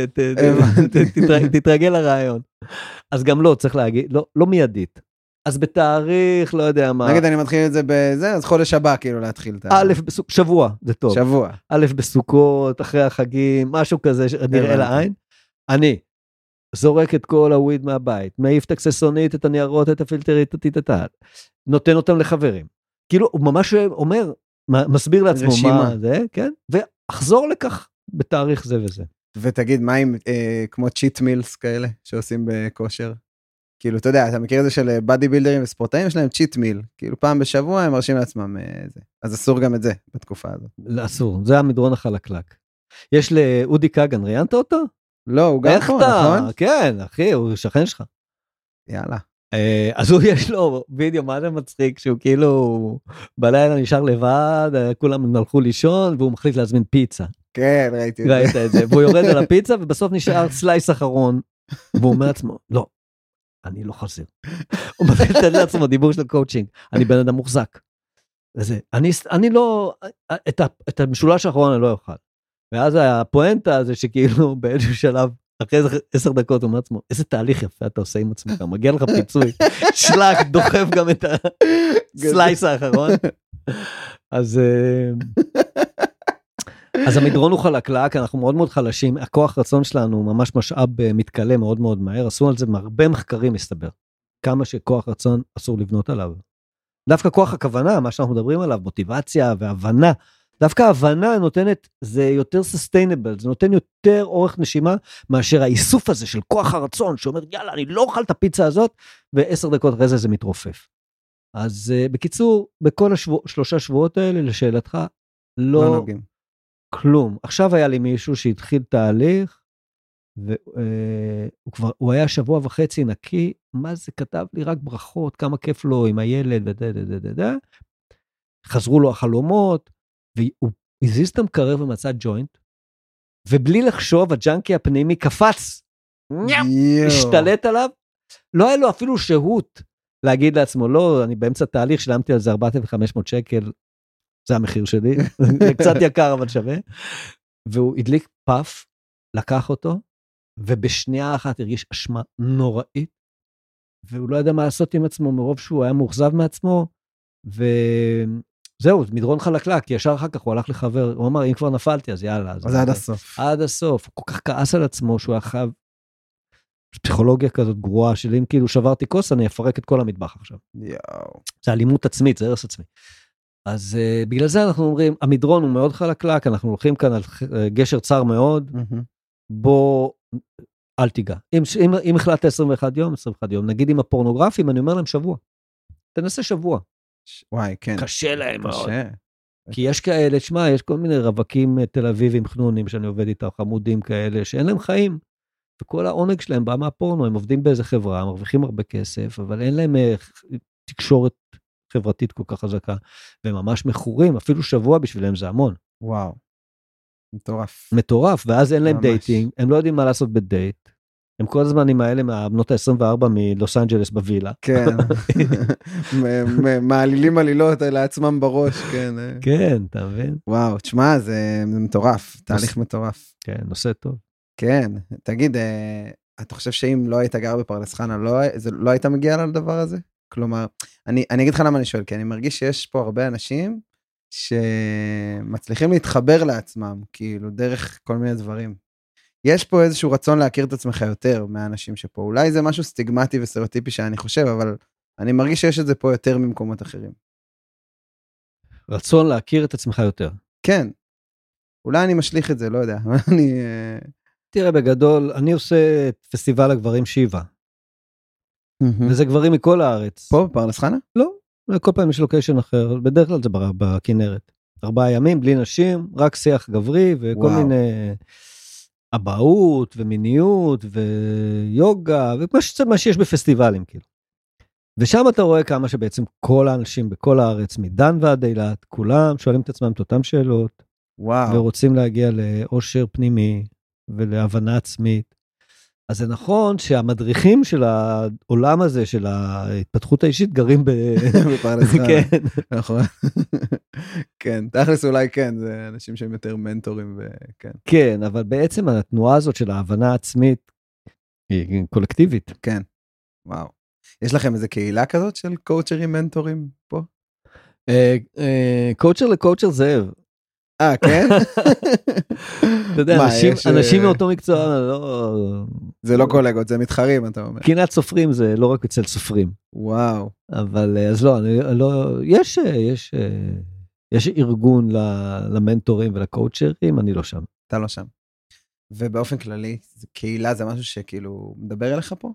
תתרגל לרעיון. אז גם לא, צריך להגיד, לא מיידית. אז בתאריך, לא יודע מה. נגיד אני מתחיל את זה בזה, אז חודש הבא כאילו להתחיל את זה. א', שבוע, זה טוב. שבוע. א', בסוכות, אחרי החגים, משהו כזה, נראה לעין. אני זורק את כל הוויד מהבית, מעיף את הקססונית, את הניירות, את הפילטרית, נותן אותם לחברים. כאילו, הוא ממש אומר, מסביר לעצמו מה זה, כן? ואחזור לכך בתאריך זה וזה. ותגיד, מה עם אה, כמו צ'יט מילס כאלה, שעושים בכושר? כאילו, אתה יודע, אתה מכיר את זה של בדי בילדרים וספורטאים, יש להם צ'יט מיל, כאילו פעם בשבוע הם מרשים לעצמם אה, זה. אז אסור גם את זה, בתקופה הזאת. לא, אסור, זה המדרון החלקלק. יש לאודי קאגן, ראיינת אותו? לא, הוא גם פה, נכון? כן, אחי, הוא שכן שלך. יאללה. אז הוא יש לו וידאו מה זה מצחיק שהוא כאילו בלילה נשאר לבד, כולם הלכו לישון והוא מחליט להזמין פיצה. כן, ראיתי את זה. ראית את זה, והוא יורד על הפיצה ובסוף נשאר סלייס אחרון, והוא אומר לעצמו, לא, אני לא חזיר. הוא מתחיל לתת לעצמו דיבור של קואוצ'ינג, אני בן אדם מוחזק. וזה, אני, אני לא, את, את המשולש האחרון אני לא אוכל. ואז הפואנטה זה שכאילו באיזשהו שלב, אחרי עשר דקות הוא אומר עצמו, איזה תהליך יפה אתה עושה עם עצמך, מגיע לך פיצוי, שלק, דוחף גם את הסלייס האחרון. אז אז המדרון הוא חלקלק, אנחנו מאוד מאוד חלשים, הכוח רצון שלנו הוא ממש משאב מתקלה מאוד מאוד מהר, עשו על זה הרבה מחקרים מסתבר, כמה שכוח רצון אסור לבנות עליו. דווקא כוח הכוונה, מה שאנחנו מדברים עליו, מוטיבציה והבנה, דווקא ההבנה נותנת, זה יותר sustainable, זה נותן יותר אורך נשימה, מאשר האיסוף הזה של כוח הרצון, שאומר, יאללה, אני לא אוכל את הפיצה הזאת, ועשר דקות אחרי זה זה מתרופף. אז uh, בקיצור, בכל השבוע, שלושה שבועות האלה, לשאלתך, לא, לא נוגעים. כלום. עכשיו היה לי מישהו שהתחיל תהליך, והוא כבר, הוא היה שבוע וחצי נקי, מה זה כתב לי? רק ברכות, כמה כיף לו עם הילד, ודה, דה, דה, דה. חזרו לו החלומות, והוא הזיז את המקרר ומצא ג'וינט, ובלי לחשוב, הג'אנקי הפנימי קפץ, השתלט עליו, לא היה לו אפילו שהות להגיד לעצמו, לא, אני באמצע תהליך, שלמתי על זה ארבעת אלפים וחמש מאות שקל, זה המחיר שלי, קצת יקר אבל שווה, והוא הדליק פאף, לקח אותו, ובשנייה אחת הרגיש אשמה נוראית, והוא לא ידע מה לעשות עם עצמו, מרוב שהוא היה מאוכזב מעצמו, וזהו, מדרון חלקלק, כי ישר אחר כך הוא הלך לחבר, הוא אמר, אם כבר נפלתי, אז יאללה. אז עד הסוף. עד הסוף, הוא כל כך כעס על עצמו, שהוא היה חייב, פסיכולוגיה כזאת גרועה, של אם כאילו שברתי כוס, אני אפרק את כל המטבח עכשיו. יאו. זה אלימות עצמית, זה הרס עצמי. אז uh, בגלל זה אנחנו אומרים, המדרון הוא מאוד חלקלק, אנחנו הולכים כאן על uh, גשר צר מאוד, mm-hmm. בוא, אל תיגע. אם, אם, אם החלטת עשרים ואחד יום, עשרים ואחד יום, נגיד עם הפורנוגרפים, אני אומר להם שבוע. תנסה שבוע. וואי, כן. קשה להם מאוד. קשה. כי יש כאלה, שמה, יש כל מיני רווקים תל אביבים חנונים, שאני עובד איתם, חמודים כאלה, שאין להם חיים. וכל העונג שלהם בא מהפורנו, הם עובדים באיזה חברה, מרוויחים הרבה כסף, אבל אין להם uh, תקשורת חברתית כל כך חזקה, והם ממש מכורים, אפילו שבוע בשבילם זה המון. וואו, מטורף. מטורף, ואז אין להם ממש. דייטינג, הם לא יודעים מה לעשות בדייט, הם כל הזמן עם האלה מהבנות ה-עשרים וארבע מלוס אנג'לס בווילה. כן, מעלילים עלילות לעצמם בראש, כן. כן, אתה מבין? וואו, תשמע, זה מטורף, תהליך מטורף. כן, נושא טוב. כן, תגיד, אתה חושב שאם לא היית גר בפרדס חנה, לא היית מגיע לדבר הזה? כלומר, אני, אני אגיד לך למה אני שואל, כי אני מרגיש שיש פה הרבה אנשים שמצליחים להתחבר לעצמם, כאילו, דרך כל מיני דברים. יש פה איזשהו רצון להכיר את עצמך יותר מהאנשים שפה. אולי זה משהו סטיגמטי וסטריאוטיפי שאני חושב, אבל אני מרגיש שיש את זה פה יותר ממקומות אחרים. רצון להכיר את עצמך יותר. כן. אולי אני משליך את זה, לא יודע. אני... תראה, בגדול, אני עושה את פסטיבל הגברים שיבה. וזה גברים מכל הארץ. פה בפרדס חנה? לא, כל פעם יש לוקיישן אחר, בדרך כלל זה בכנרת. ארבעה ימים בלי נשים, רק שיח גברי וכל וואו. מיני אבהות ומיניות ויוגה, ומה שיש בפסטיבלים כאילו. ושם אתה רואה כמה שבעצם כל האנשים בכל הארץ, מדן ועד אילת, כולם שואלים את עצמם את אותם שאלות, וואו. ורוצים להגיע לאושר פנימי ולהבנה עצמית. אז זה נכון שהמדריכים של העולם הזה, של ההתפתחות האישית, גרים בפרדס חנה. כן. נכון. כן, תכלס אולי כן, זה אנשים שהם יותר מנטורים וכן. כן, אבל בעצם התנועה הזאת של ההבנה העצמית, היא קולקטיבית. כן, וואו. יש לכם איזה קהילה כזאת של קואוצ'רים, מנטורים פה? קואוצ'ר לקואוצ'ר זאב. אה, כן? אתה יודע, אנשים מאותו מקצוע, זה לא קולגות, זה מתחרים, אתה אומר. קינת סופרים זה לא רק אצל סופרים. וואו. אבל, אז לא, יש, יש, יש ארגון למנטורים ולקואוצ'רים, אני לא שם. אתה לא שם. ובאופן כללי, קהילה זה משהו שכאילו מדבר אליך פה?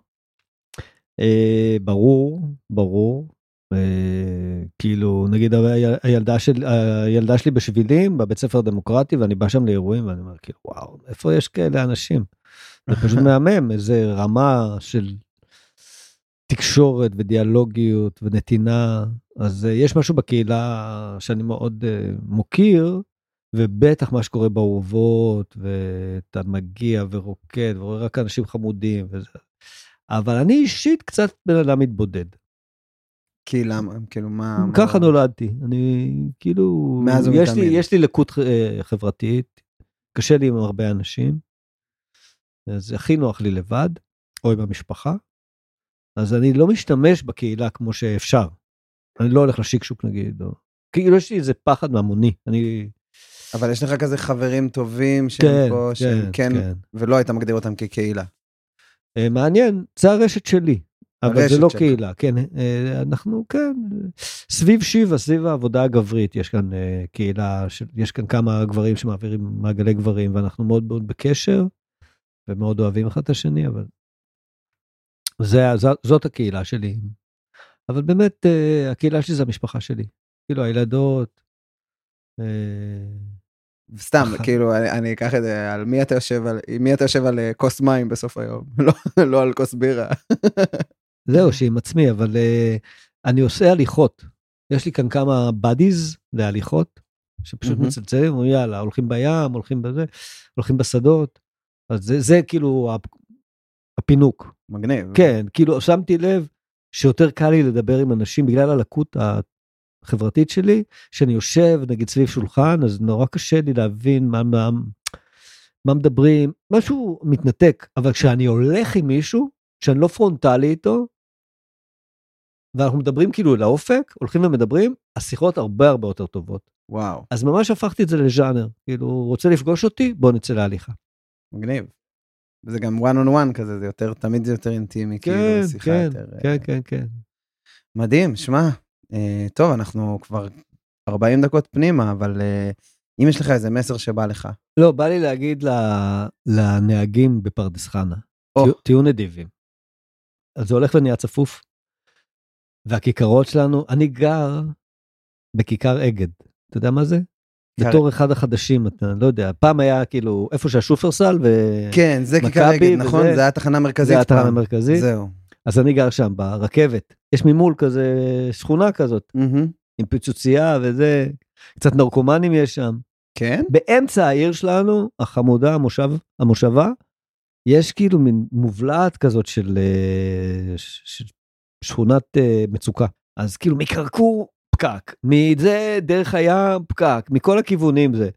ברור, ברור. כאילו נגיד הילדה של הילדה שלי בשבילים בבית ספר דמוקרטי, ואני בא שם לאירועים ואני אומר כאילו וואו, איפה יש כאלה אנשים? זה פשוט מהמם, איזה רמה של תקשורת ודיאלוגיות ונתינה. אז יש משהו בקהילה שאני מאוד מוקיר, ובטח מה שקורה באורבות, ואתה מגיע ורוקד ורואה רק אנשים חמודים וזה. אבל אני אישית קצת בן אדם מתבודד. כי למה? כאילו מה... ככה נולדתי. אני כאילו... מאז הוא מתאמן. יש לי לקות חברתית, קשה לי עם הרבה אנשים, אז הכי נוח לי לבד, או עם המשפחה, אז אני לא משתמש בקהילה כמו שאפשר. אני לא הולך לשיקשוק נגיד, או כאילו יש לי איזה פחד ממוני, אני... אבל יש לך כזה חברים טובים שהם כן, פה, שהם כן, כן, כן. ולא היית מגדיר אותם כקהילה. אה, מעניין, זה הרשת שלי, אבל הרשת זה לא שלך. קהילה, כן, אה, אנחנו, כן, סביב שיבה, סביב העבודה הגברית, יש כאן אה, קהילה, של- יש כאן כמה גברים שמעבירים מעגלי גברים, ואנחנו מאוד מאוד בקשר, ומאוד אוהבים אחד את השני, אבל זה, ז- זאת הקהילה שלי. אבל באמת, אה, הקהילה שלי זה המשפחה שלי. כאילו, הילדות, אה, סתם, אח- כאילו, אני, אני אקח את זה, על מי אתה יושב, על, עם מי אתה יושב על אה, כוס מים בסוף היום, לא, לא על כוס בירה. זהו, שעם עצמי, אבל אה, אני עושה הליכות. יש לי כאן כמה בדיז להליכות, שפשוט מהמם. מצלצלים, אומרים, יאללה, הולכים בים, הולכים בזה, הולכים בשדות. אז זה, זה כאילו הפ- הפינוק. מגניב. כן, כאילו, שמתי לב שיותר קל לי לדבר עם אנשים בגלל הלקות החברתית שלי, שאני יושב, נגיד, סביב שולחן, אז נורא קשה לי להבין מה, מה, מה מדברים, משהו מתנתק, אבל כשאני הולך עם מישהו, שאני לא פרונטלי איתו, ואנחנו מדברים כאילו לאופק, הולכים ומדברים, השיחות הרבה הרבה יותר טובות. וואו, אז ממש הפכתי את זה לז'אנר, כאילו, רוצה לפגוש אותי? בוא נצא להליכה. מגניב. וזה גם one on one כזה, זה יותר, תמיד זה יותר אינטימי, כן, כאילו, שיחה כן, יותר... כן, אה, כן, כן. מדהים, שמע, אה, טוב, אנחנו כבר ארבעים דקות פנימה, אבל אה, אם יש לך איזה מסר שבא לך. לא, בא לי להגיד ל- לנהגים בפרדס חנה, או. תהיו- תהיו נדיבים. אז זה הולך ונהיה צפוף. והכיכרות שלנו, אני גר בכיכר אגד. אתה יודע מה זה? כיכר- בתור אחד החדשים, אתה לא יודע, פעם היה כאילו, איפה שהשופרסל ו... כן, זה כיכר מכבי אגד, נכון? וזה- זה היה תחנה מרכזית. זה התחנה פעם. המרכזית. זהו. אז אני גר שם ברכבת, יש ממול כזה שכונה כזאת, מהמם. עם פיצוצייה וזה, קצת נרקומנים יש שם. כן? באמצע העיר שלנו, החמודה, המושב, המושבה, יש כאילו מין מובלעת כזאת של, אה, ש- של שכונת אה, מצוקה. אז כאילו מקרקור פקק, מזה דרך הים פקק, מכל הכיוונים זה.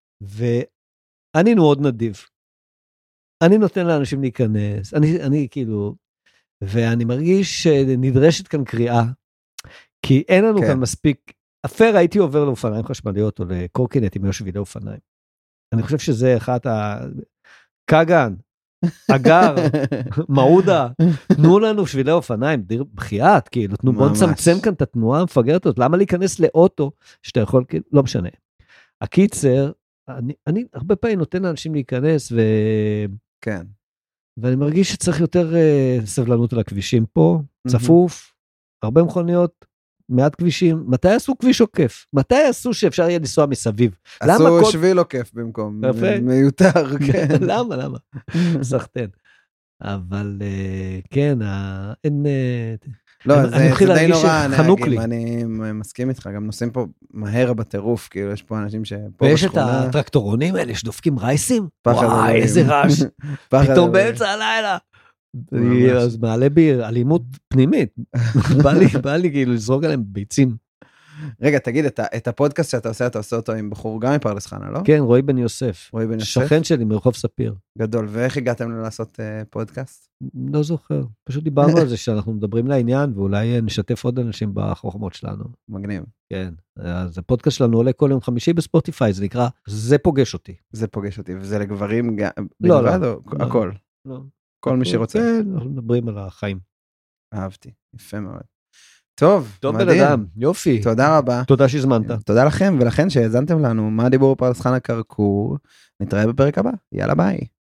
ואני מאוד נדיב. אני נותן לאנשים להיכנס, אני, אני כאילו, ואני מרגיש שנדרשת כאן קריאה, כי אין לנו כן. כאן מספיק, אפר הייתי עובר לאופניים חשמליות או לקורקינטים או שבילי אופניים. אני חושב שזה אחת ה... קגן, אגר, מעודה, תנו לנו שבילי אופניים, דיר בחייאת, כאילו, תנו, בוא ממש. נצמצם כאן את התנועה המפגרת הזאת, למה להיכנס לאוטו שאתה יכול, כאילו, לא משנה. הקיצר, אני, אני הרבה פעמים נותן לאנשים להיכנס, ו... כן. ואני מרגיש שצריך יותר uh, סבלנות על הכבישים פה, מהמם. צפוף, הרבה מכוניות, מעט כבישים. מתי עשו כביש עוקף? מתי עשו שאפשר יהיה לנסוע מסביב? למה עשו כל- שביל עוקף במקום. יפה. מיותר, כן. למה, למה? סחטן. אבל uh, כן, ה... אין... Uh... לא, אני- זה אני זה מתחיל די להרגיש נורא, שחנוק הנהגים, לי. אני מסכים איתך, גם נוסעים פה מהר בטירוף, כאילו יש פה אנשים שפה ויש את בשכונה, הטרקטורונים האלה שדופקים רייסים? פחד וואי, אלוהים. איזה רעש. פחד פתאום אלוהים. באמצע הלילה. ממש. אז מעלה בי אלימות פנימית. בא לי, בא לי כאילו לזרוק עליהם ביצים. רגע, תגיד, את ה- את הפודקאסט שאתה עושה, אתה עושה אותו עם בחור גם מפרדס חנה, לא? כן, רועי בן יוסף. רועי בן יוסף? שכן שלי מרחוב ספיר. גדול, ואיך הגעתם לעשות אה, פודקאסט? לא זוכר. פשוט דיברנו על זה שאנחנו מדברים לעניין, ואולי נשתף עוד אנשים בחוכמות שלנו. מגניב. כן. אז הפודקאסט שלנו עולה כל יום חמישי בספוטיפיי, זה נקרא זה פוגש אותי. זה פוגש אותי, וזה לגברים גם, לא, בלבד לא. או לא. הכל? לא. כל מי שרוצה. כן, אנחנו מדברים על החיים. אהבתי, יפה מאוד. טוב, טוב בן מדהים. אדם, יופי. תודה רבה. תודה שהזמנת. תודה לכם ולכן שהאזנתם לנו. מה דיבור פרדס חנה כרכור? נתראה בפרק הבא. יאללה ביי.